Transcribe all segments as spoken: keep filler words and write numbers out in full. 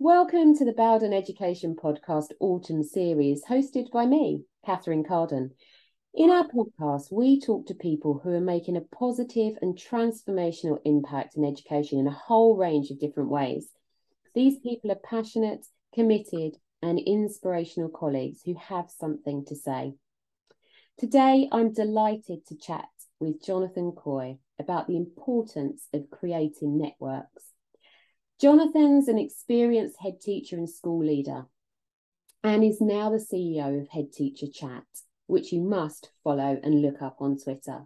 Welcome to the Bowden Education Podcast Autumn Series, hosted by me, Catherine Carden. In our podcast, we talk to people who are making a positive and transformational impact in education in a whole range of different ways. These people are passionate, committed, and inspirational colleagues who have something to say. Today, I'm delighted to chat with Jonathan Coy about the importance of creating networks. Jonathan's an experienced head teacher and school leader and is now the C E O of Head Teacher Chat, which you must follow and look up on Twitter.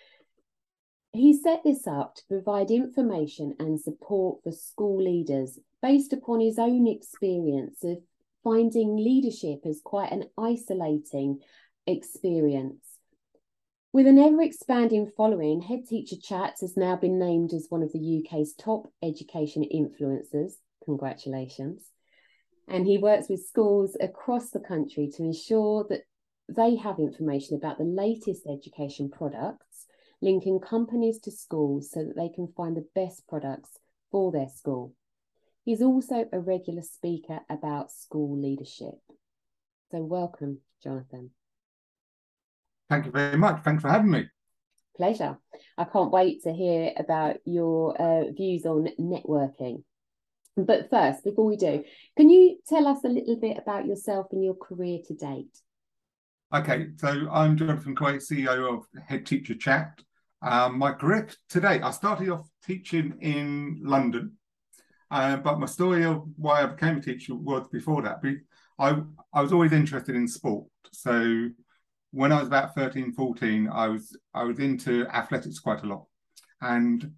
He set this up to provide information and support for school leaders based upon his own experience of finding leadership as quite an isolating experience. With an ever-expanding following, Head Teacher Chats has now been named as one of the U K's top education influencers. Congratulations. And he works with schools across the country to ensure that they have information about the latest education products, linking companies to schools so that they can find the best products for their school. He's also a regular speaker about school leadership. So welcome, Jonathan. Thank you very much. Thanks for having me. Pleasure. I can't wait to hear about your uh, views on networking. But first, before we do, can you tell us a little bit about yourself and your career to date? Okay, so I'm Jonathan Coy, C E O of Head Teacher Chat. Um, my career today, I started off teaching in London, uh, but my story of why I became a teacher was before that. I, I was always interested in sport. So when I was about thirteen, fourteen, I was I was into athletics quite a lot. And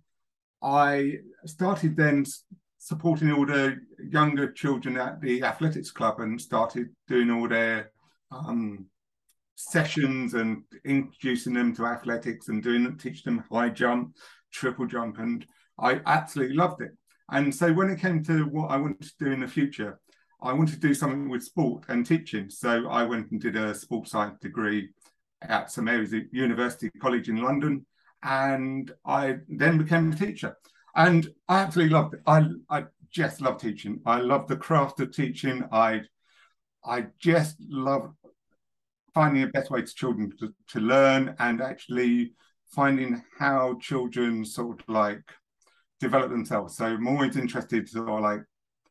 I started then supporting all the younger children at the athletics club and started doing all their um, sessions and introducing them to athletics and doing teaching them high jump, triple jump. And I absolutely loved it. And so when it came to what I wanted to do in the future, I wanted to do something with sport and teaching. So I went and did a sports science degree at St Mary's University College in London. And I then became a teacher. And I absolutely loved it. I, I just love teaching. I love the craft of teaching. I, I just love finding the best way to children to, to learn and actually finding how children sort of like develop themselves. So I'm always interested to sort of like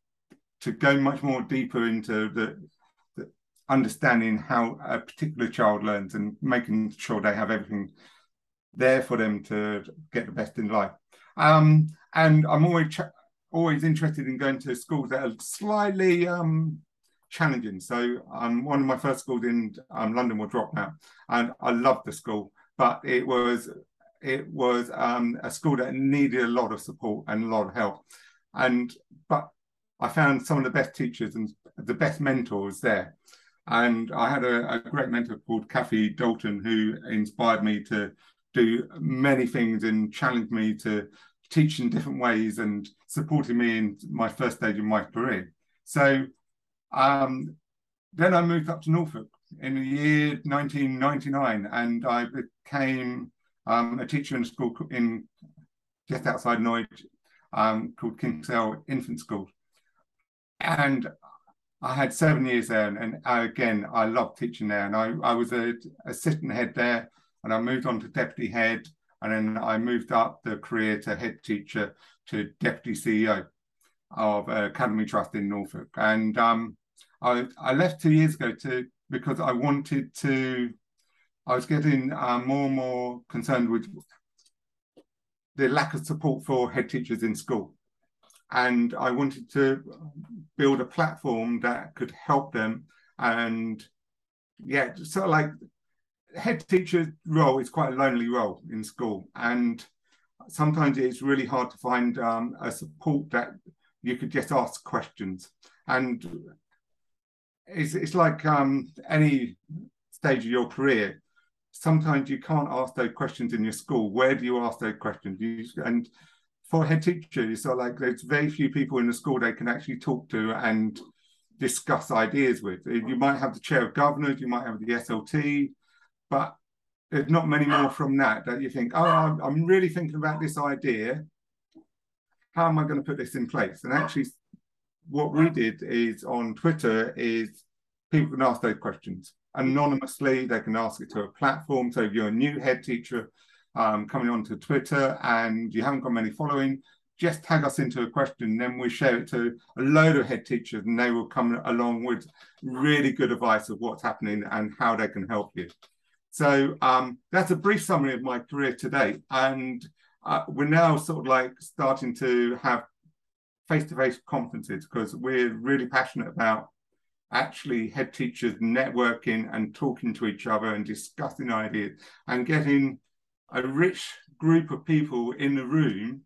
to go much more deeper into the, the understanding how a particular child learns and making sure they have everything there for them to get the best in life. Um, and I'm always always interested in going to schools that are slightly um, challenging. So um, one of my first schools in um, London was Dropout, and I loved the school, but it was it was um, a school that needed a lot of support and a lot of help. And but I found some of the best teachers and the best mentors there. And I had a, a great mentor called Kathy Dalton who inspired me to do many things and challenged me to teach in different ways and supported me in my first stage of my career. So um, then I moved up to Norfolk in the year nineteen ninety-nine, and I became um, a teacher in a school in just outside Norwich um, called Kinsale Infant School. And I had seven years there, and, and I, again, I loved teaching there. And I, I was a assistant head there, and I moved on to deputy head, and then I moved up the career to head teacher to deputy C E O of uh, Academy Trust in Norfolk. And um, I, I left two years ago to because I wanted to. I was getting uh, more and more concerned with the lack of support for head teachers in school. And I wanted to build a platform that could help them. And yeah, sort of like head teacher role is quite a lonely role in school. And sometimes it's really hard to find um, a support that you could just ask questions. And it's, it's like um, any stage of your career, sometimes you can't ask those questions in your school. Where do you ask those questions? You, and for a head teacher, it's sort of like there's very few people in the school they can actually talk to and discuss ideas with. You might have the chair of governors, you might have the S L T, but there's not many more from that that you think, oh, I'm, I'm really thinking about this idea. How am I going to put this in place? And actually, what we did is on Twitter is people can ask those questions anonymously. They can ask it to a platform. So if you're a new head teacher um, coming onto Twitter and you haven't got many following, just tag us into a question, then we share it to a load of head teachers and they will come along with really good advice of what's happening and how they can help you. So um, that's a brief summary of my career to date. And uh, we're now sort of like starting to have face-to-face conferences because we're really passionate about actually head teachers networking and talking to each other and discussing ideas and getting a rich group of people in the room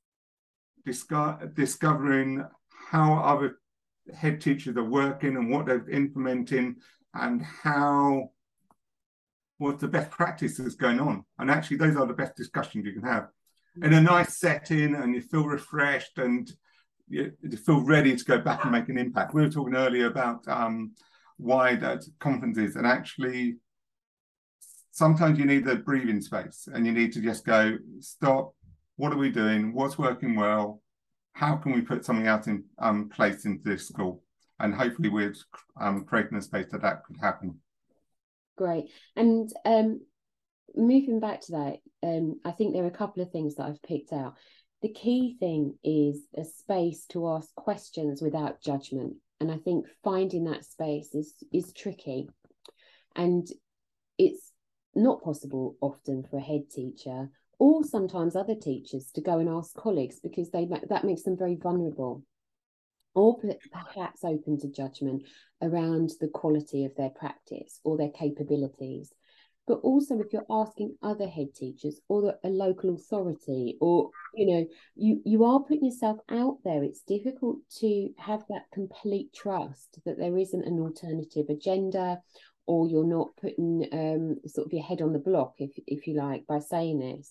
disco- discovering how other head teachers are working and what they're implementing and how what's the best practices going on. And actually those are the best discussions you can have in a nice setting, and you feel refreshed and you, you feel ready to go back and make an impact. We were talking earlier about um, why that conferences, and actually sometimes you need the breathing space and you need to just go, stop, what are we doing? What's working well? How can we put something else in um, place into this school? And hopefully we're um, creating a space that that could happen. Great. And um, moving back to that, um, I think there are a couple of things that I've picked out. The key thing is a space to ask questions without judgment. And I think finding that space is, is tricky. And it's not possible often for a head teacher or sometimes other teachers to go and ask colleagues because they that makes them very vulnerable, or perhaps open to judgment around the quality of their practice or their capabilities. But also if you're asking other head teachers or a local authority, or, you know, you, you are putting yourself out there, it's difficult to have that complete trust that there isn't an alternative agenda, or you're not putting um, sort of your head on the block, if, if you like, by saying this.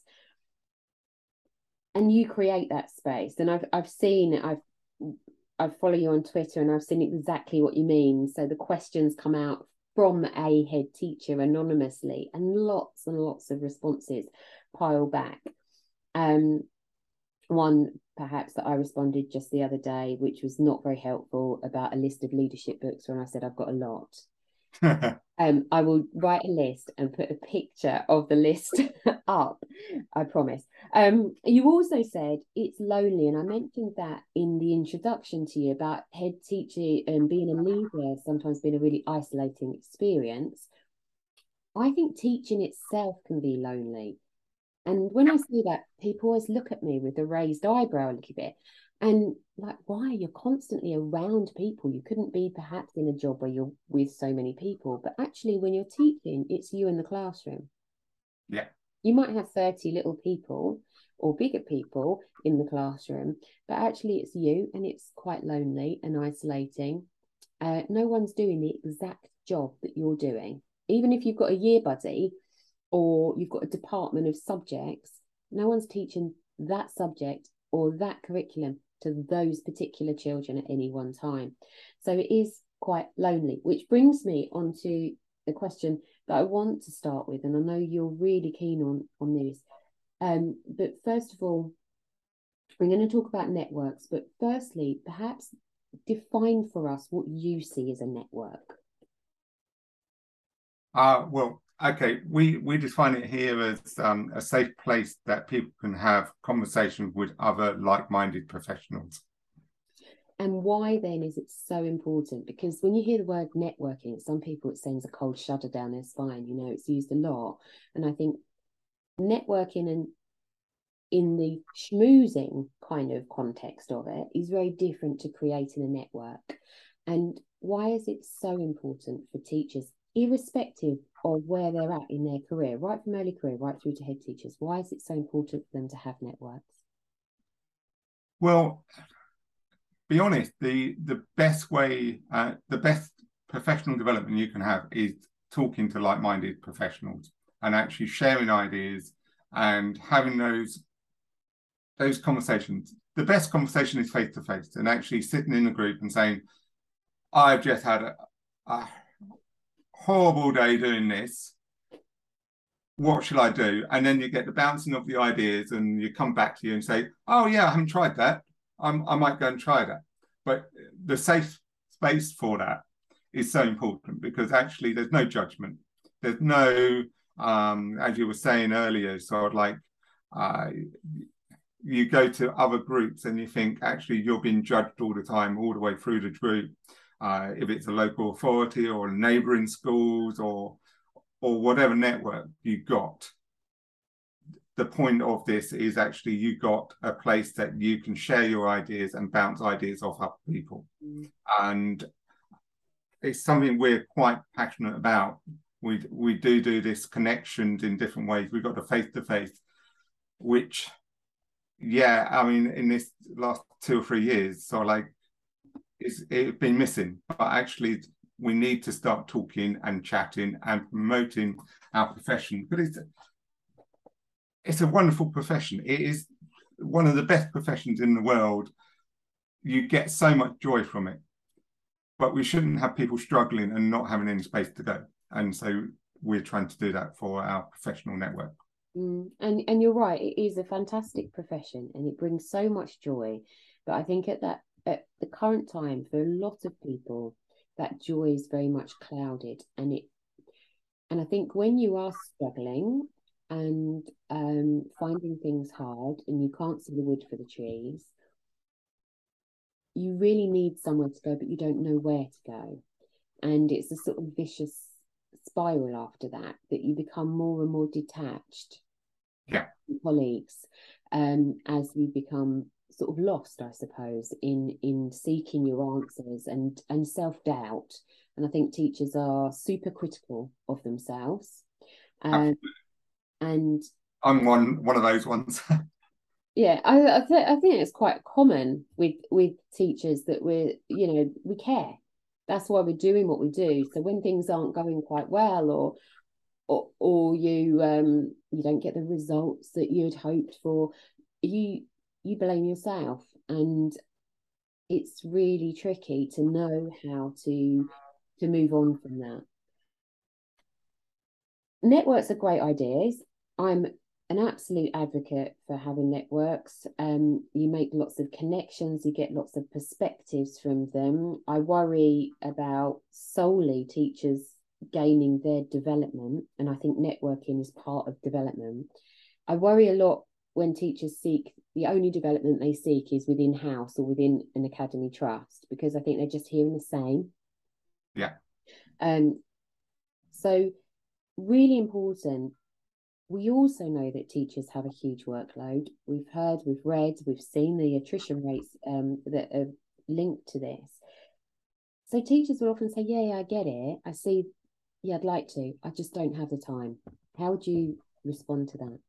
And you create that space. And I've, I've seen it, I've I follow you on Twitter and I've seen exactly what you mean. So the questions come out from a head teacher anonymously and lots and lots of responses pile back. Um, one perhaps that I responded just the other day, which was not very helpful, about a list of leadership books, when I said I've got a lot. um, I will write a list and put a picture of the list up, I promise. Um, you also said it's lonely, and I mentioned that in the introduction to you about head teacher and being a leader sometimes being a really isolating experience. I think teaching itself can be lonely. And when I say that, people always look at me with a raised eyebrow a little bit. And like, why? You're constantly around people. You couldn't be perhaps in a job where you're with so many people. But actually, when you're teaching, it's you in the classroom. Yeah. You might have thirty little people or bigger people in the classroom, but actually it's you, and it's quite lonely and isolating. Uh, no one's doing the exact job that you're doing. Even if you've got a year buddy or you've got a department of subjects, no one's teaching that subject or that curriculum to those particular children at any one time. So it is quite lonely, which brings me on to the question that I want to start with, and I know you're really keen on, on this. Um, but first of all, we're going to talk about networks, but firstly, perhaps define for us what you see as a network. Uh, well, okay, we, we define it here as um, a safe place that people can have conversations with other like-minded professionals. And why then is it so important? Because when you hear the word networking, some people, it sends a cold shudder down their spine. You know, it's used a lot. And I think networking and in the schmoozing kind of context of it is very different to creating a network. And why is it so important for teachers, irrespective of where they're at in their career, right from early career, right through to head teachers? Why is it so important for them to have networks? Well, be honest, the, the best way, uh, the best professional development you can have is talking to like-minded professionals and actually sharing ideas and having those, those conversations. The best conversation is face-to-face, and actually sitting in a group and saying, I've just had a, a horrible day doing this. What should I do? And then you get the bouncing of the ideas and you come back to you and say, oh yeah, I haven't tried that. I'm, I might go and try that. but the safe space for that is so important, because actually there's no judgment. There's no, um, as you were saying earlier, sort of like uh, you go to other groups and you think actually you're being judged all the time, all the way through the group, uh, if it's a local authority or neighbouring schools or or whatever network you got. The point of this is actually you got a place that you can share your ideas and bounce ideas off other people. Mm. And it's something we're quite passionate about. We we do do this connections in different ways. We've got the face-to-face, which, yeah, I mean, in this last two or three years, so like, it's, it's been missing. But actually, we need to start talking and chatting and promoting our profession. But it's, it's a wonderful profession. It is one of the best professions in the world. You get so much joy from it. But we shouldn't have people struggling and not having any space to go. And so we're trying to do that for our professional network. Mm, and, and you're right, it is a fantastic profession and it brings so much joy. But I think at that at the current time, for a lot of people, that joy is very much clouded. And it and I think when you are struggling and um, finding things hard and you can't see the wood for the trees, you really need somewhere to go, but you don't know where to go. And it's a sort of vicious spiral after that, that you become more and more detached yeah. from colleagues um, as you become sort of lost, I suppose, in, in seeking your answers and, and self-doubt. And I think teachers are super critical of themselves. Um, and I'm one, one of those ones. Yeah, I I, th- I think it's quite common with with teachers that we're, you know, we care. That's why we're doing what we do. So when things aren't going quite well, or or or you um you don't get the results that you'd hoped for, you you blame yourself, and it's really tricky to know how to to move on from that. Networks are great ideas. I'm an absolute advocate for having networks. Um, you make lots of connections, you get lots of perspectives from them. I worry about solely teachers gaining their development, and I think networking is part of development. I worry a lot when teachers seek, the only development they seek is within house or within an academy trust, because I think they're just hearing the same. Yeah. Um. So really important. We also know that teachers have a huge workload. We've heard, we've read, we've seen the attrition rates um, that are linked to this. So teachers will often say, yeah, yeah, I get it. I see, yeah, I'd like to. I just don't have the time. How would you respond to that?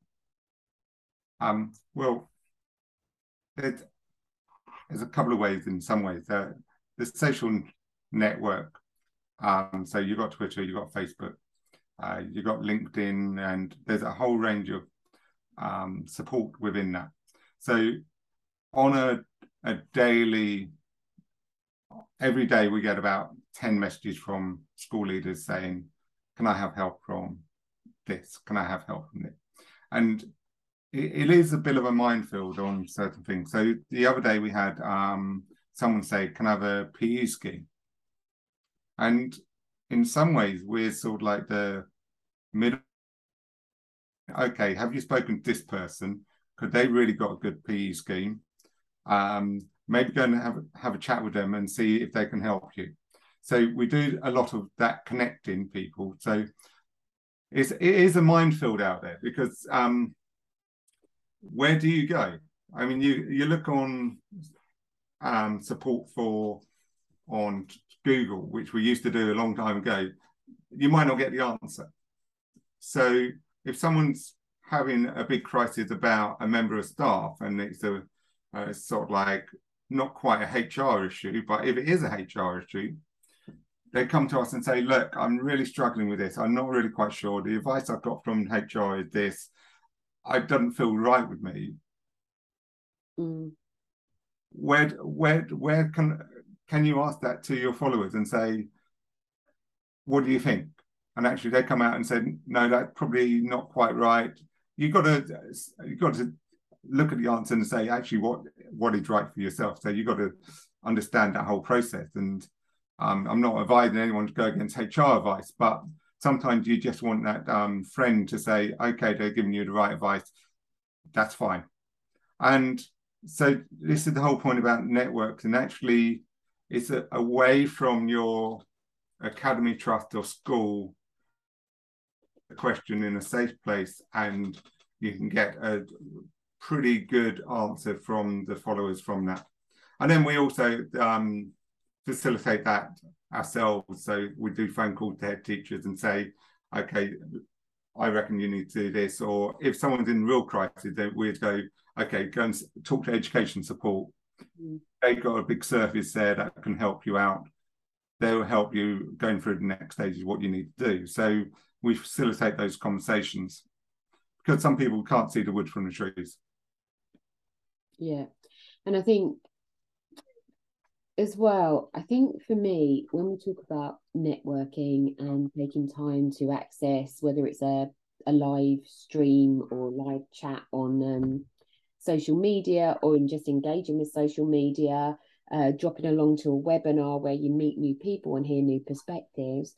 Um, well, there's, there's a couple of ways in some ways. Uh, the social network, um, so you've got Twitter, you've got Facebook, Uh, you've got LinkedIn, and there's a whole range of um, support within that. So on a, a daily, every day we get about ten messages from school leaders saying, can I have help from this? Can I have help from this? And it, it is a bit of a minefield on certain things. So the other day we had um, someone say, can I have a P E scheme? And in some ways, we're sort of like the middle. Okay, have you spoken to this person? Because they really got a good P E scheme. Um, maybe go and have, have a chat with them and see if they can help you. So we do a lot of that connecting people. So it's, it is a minefield out there, because um, where do you go? I mean, you, you look on um, support for on Google, which we used to do a long time ago, you might not get the answer. So if someone's having a big crisis about a member of staff and it's a uh, sort of like not quite a H R issue, but if it is a H R issue, they come to us and say, look, I'm really struggling with this. I'm not really quite sure. The advice I've got from H R is this. It doesn't feel right with me. Mm. Where, where, where can, can you ask that to your followers and say, what do you think? And actually they come out and say, no, that's probably not quite right. You've got to, you've got to look at the answer and say, actually, what, what is right for yourself? So you've got to understand that whole process. And um, I'm not advising anyone to go against H R advice, but sometimes you just want that um, friend to say, okay, they're giving you the right advice. That's fine. And so this is the whole point about networks. And actually, it's a, away from your academy, trust, or school a question in a safe place, and you can get a pretty good answer from the followers from that. And then we also um, facilitate that ourselves. So we do phone calls to head teachers and say, okay, I reckon you need to do this. Or if someone's in real crisis, then we'd go, okay, go and talk to education support. Mm. They've got a big service there that can help you out. They'll help you going through the next stages, what you need to do. So we facilitate those conversations because some people can't see the wood from the trees. Yeah. And I think as well, I think for me, when we talk about networking and taking time to access, whether it's a, a live stream or live chat on um, social media, or in just engaging with social media, uh, dropping along to a webinar where you meet new people and hear new perspectives,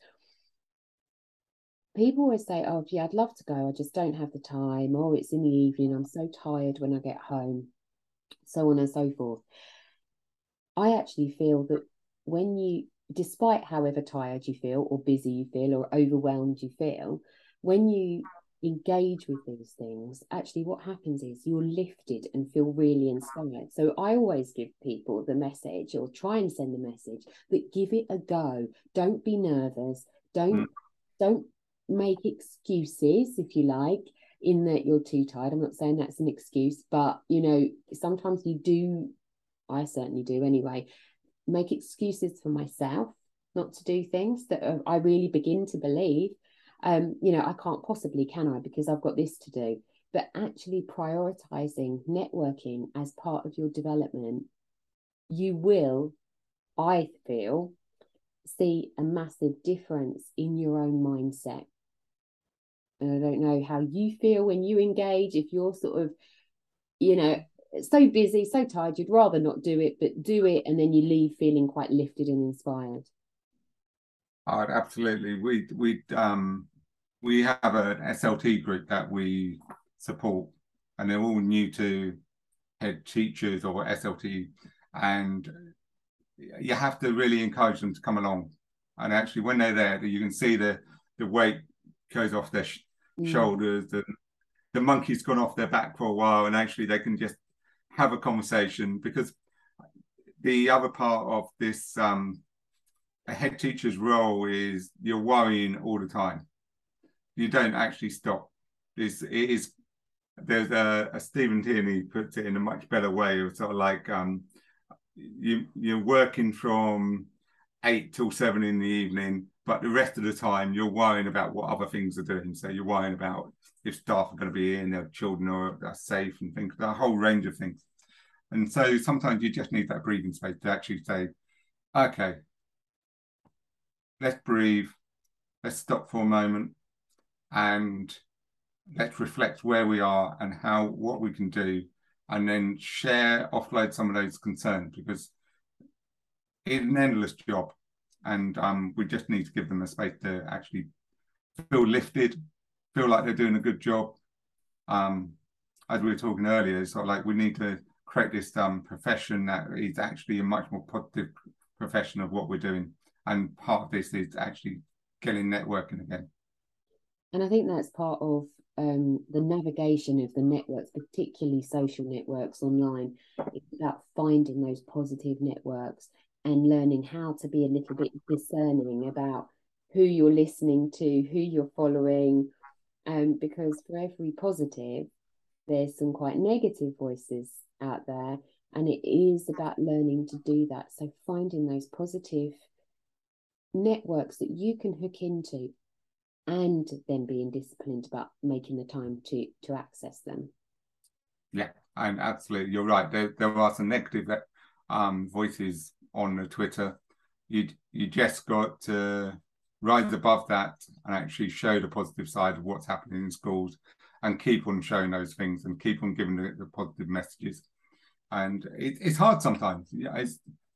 people always say, oh, yeah, I'd love to go, I just don't have the time, or it's in the evening, I'm so tired when I get home, so on and so forth. I actually feel that when you, despite however tired you feel or busy you feel or overwhelmed you feel, when you engage with these things, actually what happens is you're lifted and feel really inspired. So I always give people the message, or try and send the message, that give it a go. Don't be nervous. Don't, mm. don't make excuses, if you like, in that you're too tired. I'm not saying that's an excuse, but, you know, sometimes you do, I certainly do anyway, make excuses for myself not to do things that I really begin to believe. Um, you know, I can't possibly, can I, because I've got this to do. But actually prioritizing networking as part of your development, you will, I feel, see a massive difference in your own mindset. And I don't know how you feel when you engage, if you're sort of, you know, so busy, so tired, you'd rather not do it, but do it, and then you leave feeling quite lifted and inspired. Oh, absolutely. We we um we have an S L T group that we support, and they're all new to head teachers or S L T, and you have to really encourage them to come along. And actually, when they're there, you can see the the weight goes off their sh mm. shoulders, the the monkey's gone off their back for a while, and actually they can just have a conversation. Because the other part of this um, a head teacher's role is you're worrying all the time. You don't actually stop. It's, it is, there's a, a Stephen Tierney puts it in a much better way of sort of like um, you, you're working from eight till seven in the evening, but the rest of the time you're worrying about what other things are doing. So you're worrying about if staff are going to be in, their children are, are safe, and things, a whole range of things. And so sometimes you just need that breathing space to actually say, okay, let's breathe, let's stop for a moment, and let's reflect where we are and how, what we can do, and then share, offload some of those concerns, because it's an endless job. And um, we just need to give them a space to actually feel lifted, feel like they're doing a good job. Um, as we were talking earlier, it's sort of like we need to create this um, profession that is actually a much more positive profession of what we're doing. And part of this is actually getting networking again. And I think that's part of um, the navigation of the networks, particularly social networks online. It's about finding those positive networks and learning how to be a little bit discerning about who you're listening to, who you're following, um, because for every positive, there's some quite negative voices out there, and it is about learning to do that. So finding those positive networks that you can hook into, and then being disciplined about making the time to to access them. Yeah, and absolutely, you're right. There, there are some negative um, voices on the Twitter. You you just got to rise above that and actually show the positive side of what's happening in schools, and keep on showing those things and keep on giving the, the positive messages. And it, it's hard sometimes. Yeah, it's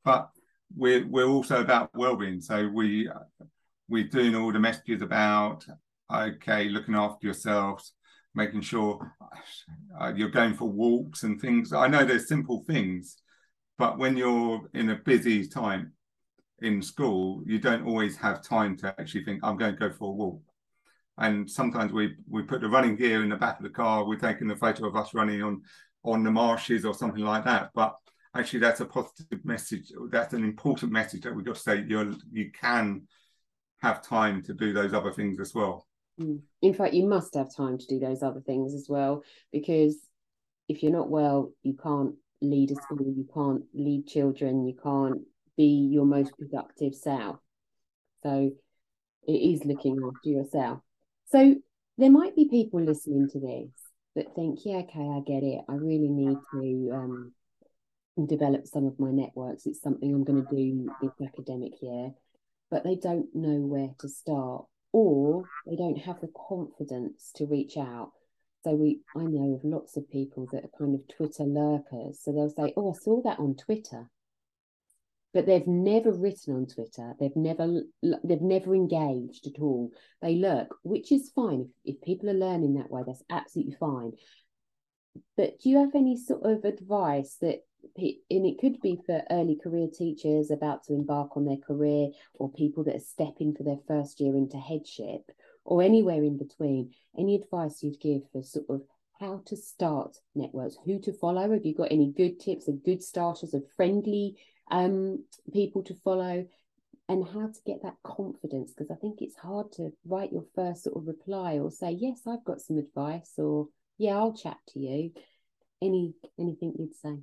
but we're we're also about well-being. So we we're doing all the messages about okay, looking after yourselves, making sure uh, you're going for walks and things. I know there's simple things, but when you're in a busy time in school, you don't always have time to actually think, I'm going to go for a walk. And sometimes we we put the running gear in the back of the car, we're taking a photo of us running on on the marshes or something like that. But actually that's a positive message. That's an important message that we've got to say you're you can have time to do those other things as well. In fact, you must have time to do those other things as well, because if you're not well, you can't lead a school, you can't lead children, you can't be your most productive self. So it is looking after yourself. So there might be people listening to this that think, yeah, okay, I get it. I really need to um, develop some of my networks. It's something I'm going to do this academic year, but they don't know where to start, or they don't have the confidence to reach out. So we, I know of lots of people that are kind of Twitter lurkers. So they'll say, oh, I saw that on Twitter. But they've never written on Twitter. They've never they've never engaged at all. They lurk, which is fine. If, if people are learning that way, that's absolutely fine. But do you have any sort of advice that, and it could be for early career teachers about to embark on their career, or people that are stepping for their first year into headship, or anywhere in between, any advice you'd give for sort of how to start networks, who to follow? Have you got any good tips of good starters, of friendly um, people to follow, and how to get that confidence? Because I think it's hard to write your first sort of reply or say, yes, I've got some advice, or yeah, I'll chat to you. Any anything you'd say?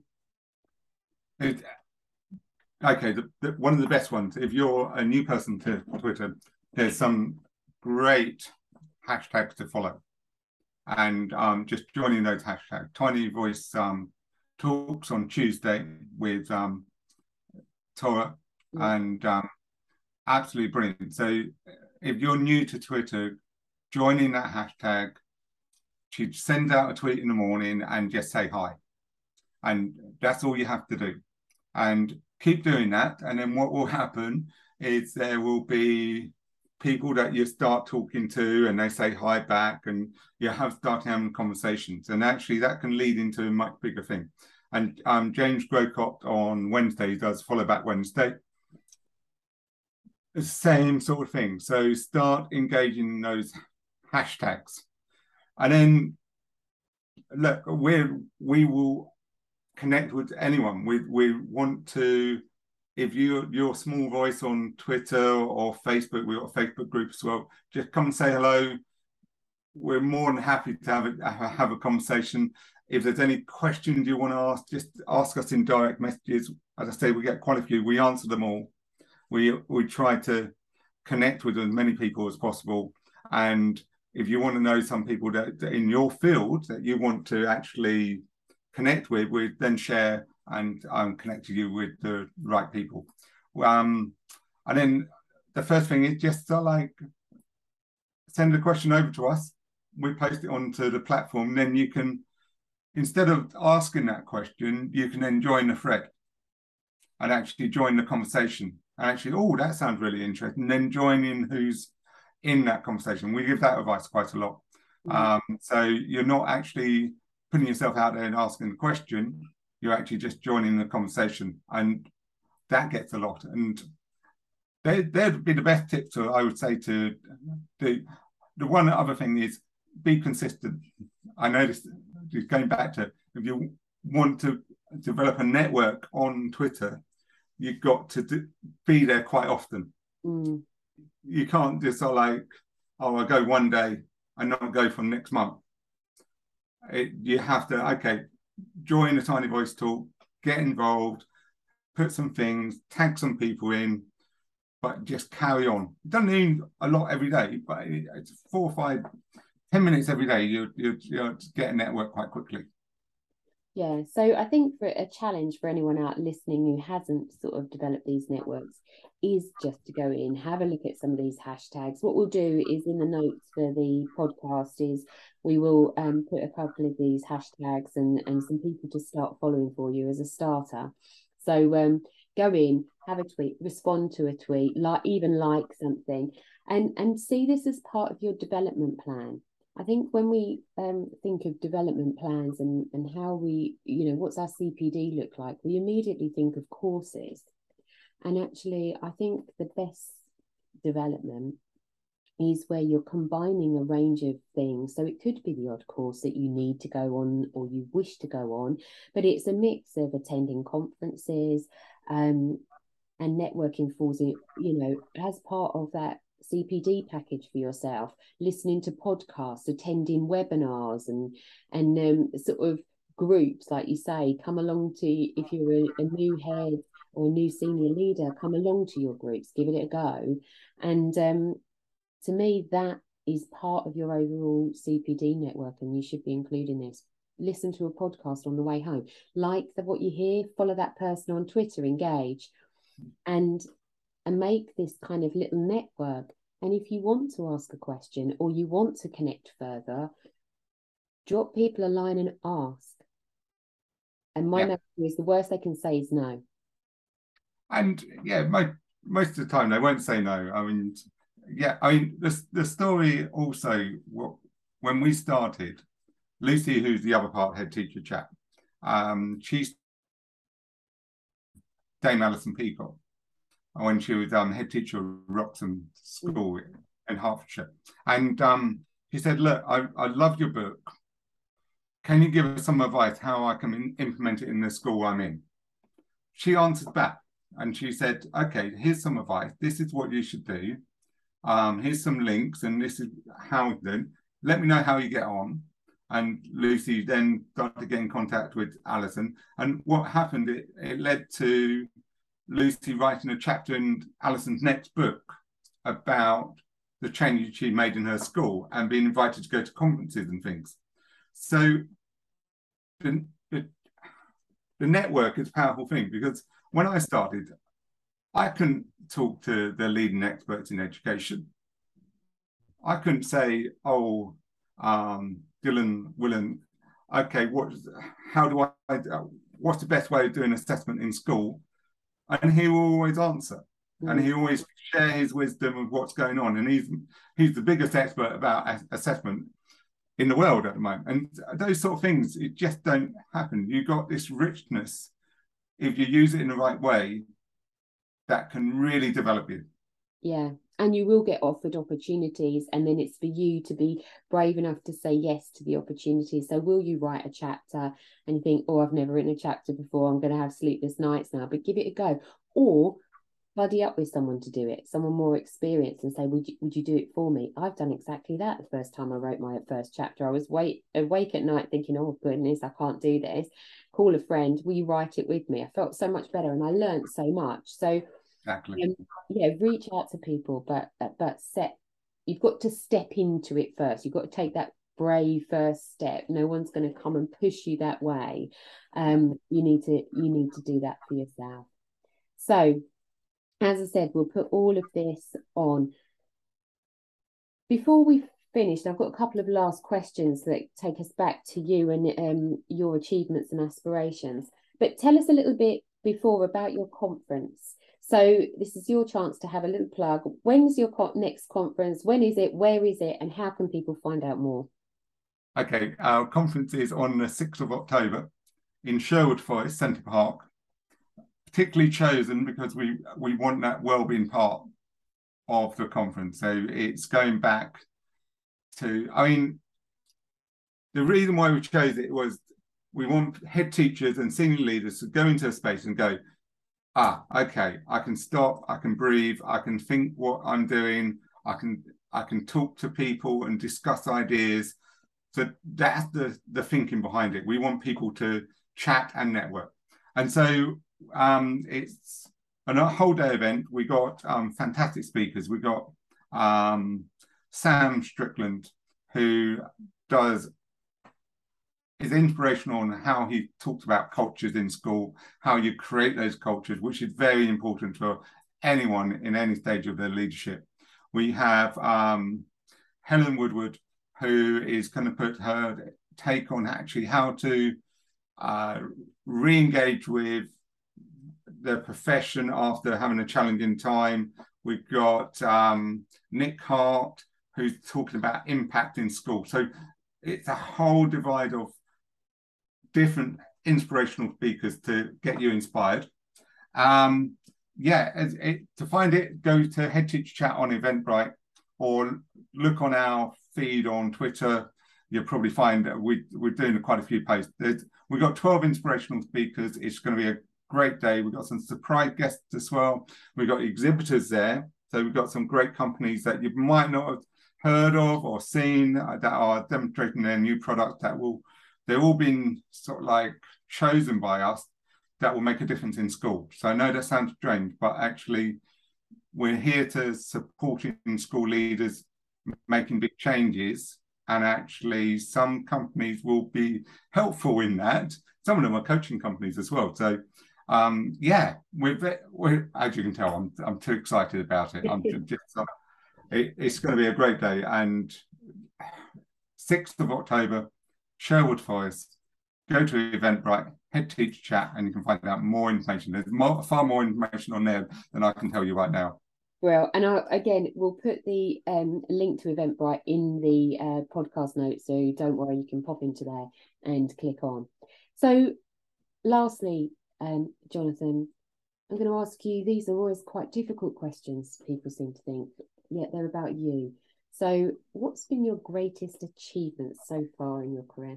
It, okay, the, the, one of the best ones, if you're a new person to Twitter, there's some great hashtags to follow. And um, just joining those hashtags. Tiny Voice um, talks on Tuesday with um, Tora, yeah. and um, absolutely brilliant. So if you're new to Twitter, joining that hashtag, she sends out a tweet in the morning and just say hi. And that's all you have to do. And keep doing that. And then what will happen is there will be people that you start talking to and they say hi back, and you have started having conversations. And actually that can lead into a much bigger thing. And um, James Grocott on Wednesday does Follow Back Wednesday. The same sort of thing. So start engaging in those hashtags. And then look, we we will connect with anyone. We we want to, if you you're a small voice on Twitter or Facebook, we've got a Facebook group as well. Just come and say hello. We're more than happy to have a have a conversation. If there's any questions you want to ask, just ask us in direct messages. As I say, we get quite a few. We answer them all. We we try to connect with as many people as possible. And if you want to know some people that, that in your field that you want to actually connect with, we then share and um, connect you with the right people. Um, and then the first thing is just uh, like send a question over to us. We post it onto the platform. Then you can, instead of asking that question, you can then join the thread and actually join the conversation. And actually, oh, that sounds really interesting. And then join in who's in that conversation. We give that advice quite a lot. Mm-hmm. Um, so you're not actually putting yourself out there and asking the question, you're actually just joining the conversation, and that gets a lot. And they, they'd be the best tips, I would say, to do. The one other thing is be consistent. I noticed, just going back to, if you want to develop a network on Twitter, you've got to do, be there quite often. Mm. You can't just sort of like, oh, I'll go one day and not go from next month. It, you have to, okay, join a Tiny Voice talk, get involved, put some things, tag some people in, but just carry on. It doesn't mean a lot every day, but it's four or five, ten minutes every day, you you you get a network quite quickly. Yeah, so I think for a challenge for anyone out listening who hasn't sort of developed these networks is just to go in, have a look at some of these hashtags. What we'll do is in the notes for the podcast is we will um, put a couple of these hashtags and, and some people to start following for you as a starter. So um, go in, have a tweet, respond to a tweet, like even like something, and and see this as part of your development plan. I think when we um, think of development plans and and how we, you know, what's our C P D look like, we immediately think of courses. And actually, I think the best development is where you're combining a range of things. So it could be the odd course that you need to go on or you wish to go on, but it's a mix of attending conferences um, and networking falls in, you know, as part of that C P D package for yourself, listening to podcasts, attending webinars and, and um, sort of groups, like you say, come along to, if you're a, a new head or a new senior leader, come along to your groups, give it a go. And um, to me, that is part of your overall C P D network, and you should be including this. Listen to a podcast on the way home, like the, what you hear, follow that person on Twitter, engage, and and make this kind of little network. And if you want to ask a question or you want to connect further, drop people a line and ask. And my yeah. message is the worst they can say is no. And yeah, my, most of the time they won't say no. I mean, yeah, I mean, the, the story also, when we started, Lucy, who's the other part head teacher chat, um, she's Dame Alison Peacock, when she was um, head teacher of Wroxham School mm. in Hertfordshire. And um, she said, look, I, I love your book. Can you give us some advice how I can in, implement it in the school I'm in? She answered back and she said, okay, here's some advice. This is what you should do. Um, here's some links and this is how then. Let me know how you get on. And Lucy then started to get in contact with Alison. And what happened, it, it led to Lucy writing a chapter in Alison's next book about the changes she made in her school and being invited to go to conferences and things. So the, the, the network is a powerful thing, because when I started, I couldn't talk to the leading experts in education. I couldn't say, oh, um, Dylan Willen, okay, what, how do I, what's the best way of doing assessment in school? And he will always answer. Mm. And he always share his wisdom of what's going on. And he's he's the biggest expert about assessment in the world at the moment. And those sort of things, it just don't happen. You've got this richness, if you use it in the right way, that can really develop you. Yeah. And you will get offered opportunities, and then it's for you to be brave enough to say yes to the opportunity. So will you write a chapter and you think, oh, I've never written a chapter before, I'm going to have sleepless nights now, but give it a go. Or buddy up with someone to do it, someone more experienced, and say, would you, would you do it for me? I've done exactly that the first time I wrote my first chapter. I was wait, awake at night thinking, oh, goodness, I can't do this. Call a friend, will you write it with me? I felt so much better and I learned so much. So Exactly. Um, yeah, reach out to people, but but set. You've got to step into it first. You've got to take that brave first step. No one's going to come and push you that way. Um, you need to you need to do that for yourself. So, as I said, we'll put all of this on. Before we finish, I've got a couple of last questions that take us back to you and um, your achievements and aspirations. But tell us a little bit before about your conference. So this is your chance to have a little plug. When's your co- next conference? When is it? Where is it? And how can people find out more? Okay, our conference is on the sixth of October in Sherwood Forest, Centre Park. Particularly chosen because we, we want that wellbeing part of the conference. So it's going back to, I mean, the reason why we chose it was we want head teachers and senior leaders to go into a space and go, ah, okay, I can stop, I can breathe, I can think what I'm doing, I can I can talk to people and discuss ideas. So that's the, the thinking behind it. We want people to chat and network. And so um, it's a whole day event. We got um, fantastic speakers. We got um, Sam Strickland, who does is inspirational on how he talks about cultures in school, how you create those cultures, which is very important for anyone in any stage of their leadership. We have um, Helen Woodward, who is going to put her take on actually how to uh, re-engage with their profession after having a challenging time. We've got um, Nick Hart, who's talking about impact in school. So it's a whole divide of different inspirational speakers to get you inspired. Um, yeah, it, it, to find it, go to Head Teacher Chat on Eventbrite or look on our feed on Twitter. You'll probably find that we, we're doing quite a few posts. There's, we've got twelve inspirational speakers. It's going to be a great day. We've got some surprise guests as well. We've got exhibitors there. So we've got some great companies that you might not have heard of or seen that are demonstrating their new product that will, they've all been sort of like chosen by us that will make a difference in school. So I know that sounds strange, but actually we're here to supporting school leaders making big changes. And actually some companies will be helpful in that. Some of them are coaching companies as well. So um, yeah, we're, we're, as you can tell, I'm, I'm too excited about it. I'm just, it, it's going to be a great day. And sixth of October, Sherwood Forest, go to Eventbrite, Head Teacher Chat, and you can find out more information. There's more, far more information on there than I can tell you right now. Well, and I, again, we'll put the um, link to Eventbrite in the uh, podcast notes, so don't worry, you can pop into there and click on. So lastly, um, Jonathan, I'm going to ask you, these are always quite difficult questions, people seem to think, yet they're about you. So what's been your greatest achievement so far in your career?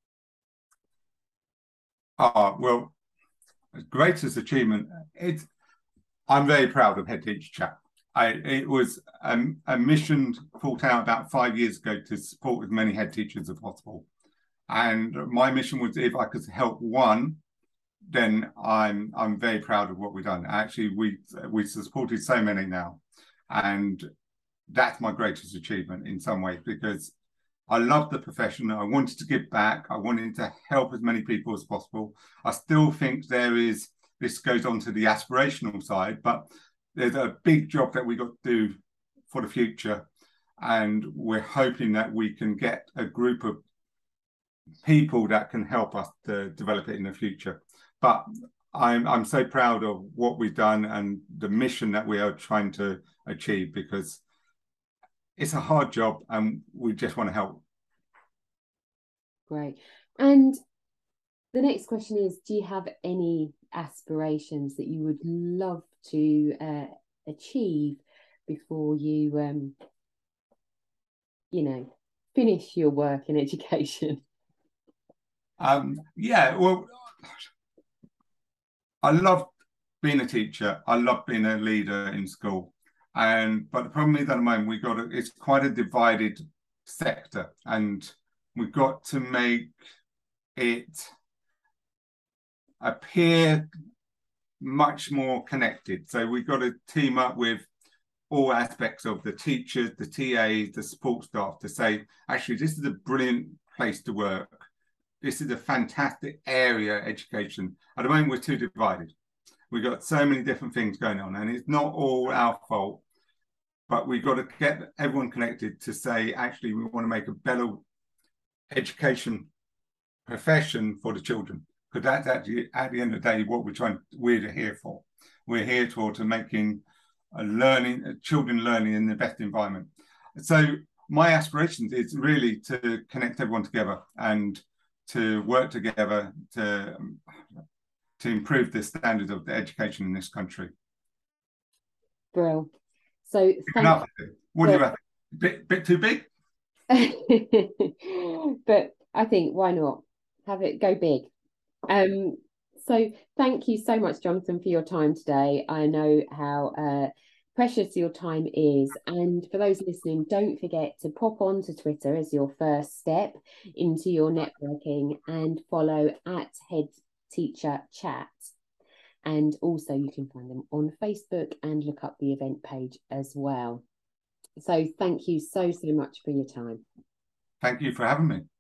Ah, well, greatest achievement, it's, I'm very proud of Head Teacher Chat. I, it was a, a mission thought out about five years ago to support as many head teachers as possible. And my mission was, if I could help one, then I'm I'm very proud of what we've done. Actually, we we supported so many now, and that's my greatest achievement in some ways, because I love the profession. I wanted to give back. I wanted to help as many people as possible. I still think there is, this goes on to the aspirational side, but there's a big job that we got to do for the future. And we're hoping that we can get a group of people that can help us to develop it in the future. But I'm, I'm so proud of what we've done and the mission that we are trying to achieve, because it's a hard job and we just want to help. Great. And the next question is, do you have any aspirations that you would love to uh, achieve before you, um, you know, finish your work in education? Um, yeah, well, I love being a teacher. I love being a leader in school. And but the problem is at the moment we've got a, it's quite a divided sector, and we've got to make it appear much more connected. So we've got to team up with all aspects of the teachers, the T As, the support staff to say, actually, this is a brilliant place to work. This is a fantastic area, education. At the moment, we're too divided. We've got so many different things going on, and it's not all our fault, but we've got to get everyone connected to say, actually, we want to make a better education profession for the children. Because that's actually, at the end of the day, what we're trying, we're here for. We're here to, to making a learning, a children learning in the best environment. So my aspirations is really to connect everyone together and to work together to, to improve the standards of the education in this country. Brill. So thank you. What do you reckon? Bit, bit too big? But I think, why not? Have it go big. Um, so thank you so much, Jonathan, for your time today. I know how uh, precious your time is. And for those listening, don't forget to pop onto Twitter as your first step into your networking and follow at Head Teacher Chat. And also you can find them on Facebook and look up the event page as well. So thank you so, so much for your time. Thank you for having me.